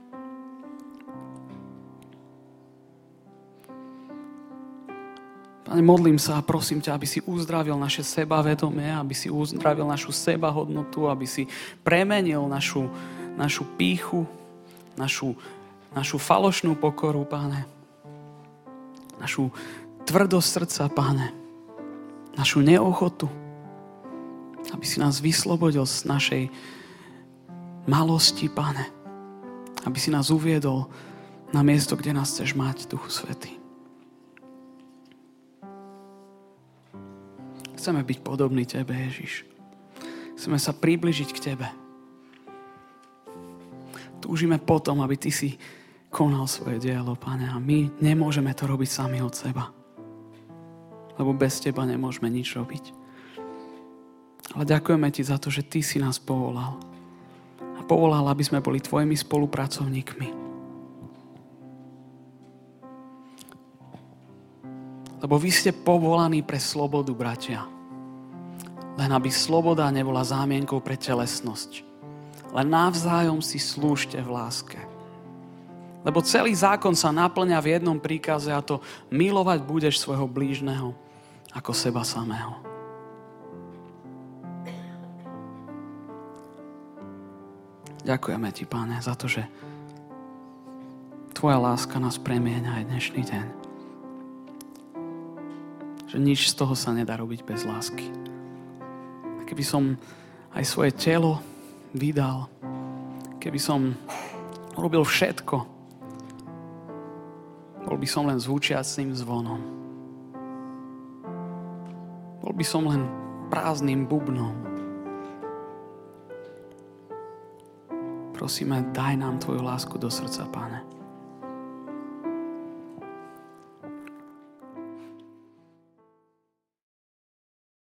Pane, modlím sa a prosím ťa, aby si uzdravil naše sebavedomie, aby si uzdravil našu sebahodnotu, aby si premenil našu, našu pýchu, našu, našu falošnú pokoru, Pane. Našu tvrdosť srdca, Pane. Našu neochotu. Aby si nás vyslobodil z našej malosti, Pane. Aby si nás uviedol na miesto, kde nás chceš mať, Duchu Svätý. Chceme byť podobní Tebe, Ježiš. Chceme sa približiť k Tebe. Túžime potom, aby Ty si konal svoje dielo, Pane. A my nemôžeme to robiť sami od seba. Lebo bez Teba nemôžeme nič robiť. Ale ďakujeme Ti za to, že Ty si nás povolal. A povolal, aby sme boli Tvojimi spolupracovníkmi. Lebo vy ste povolaní pre slobodu, bratia. Len aby sloboda nebola zámienkou pre telesnosť. Len navzájom si slúžte v láske. Lebo celý zákon sa naplňa v jednom príkaze, a to milovať budeš svojho blížneho ako seba samého. Ďakujeme Ti, Pane, za to, že Tvoja láska nás premieňa aj dnešný deň. Že nič z toho sa nedá robiť bez lásky. A keby som aj svoje telo vydal, keby som urobil všetko, bol by som len zvučiacím zvonom. Bol by som len prázdnym bubnom. Prosíme, daj nám Tvoju lásku do srdca, Pane.